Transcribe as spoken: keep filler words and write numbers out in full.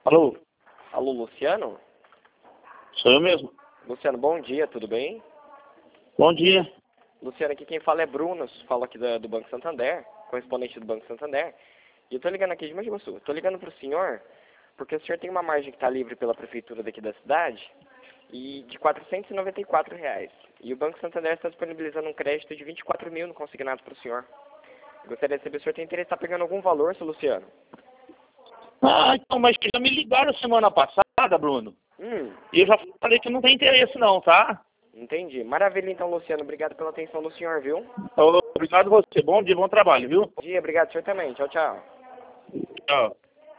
Alô? Alô, Luciano? Sou eu mesmo. Luciano, bom dia, tudo bem? Bom dia. Luciano, aqui quem fala é Bruno, falo aqui da, do Banco Santander, correspondente do Banco Santander. E eu tô ligando aqui de Mogi Guaçu. Tô ligando pro senhor, porque o senhor tem uma margem que tá livre pela prefeitura daqui da cidade, e de quatrocentos e noventa e quatro reais. E o Banco Santander está disponibilizando um crédito de vinte e quatro mil no consignado pro senhor. Eu gostaria de saber se o senhor tem interesse em estar pegando algum valor, seu Luciano. Ah, então, mas que já me ligaram semana passada, Bruno. Hum, E eu já falei que não tem interesse não, tá? entendi. Maravilha então, Luciano. Obrigado pela atenção do senhor, viu? Obrigado a você. Bom dia, bom trabalho, viu? Bom dia, obrigado, senhor também. Tchau, tchau. Tchau.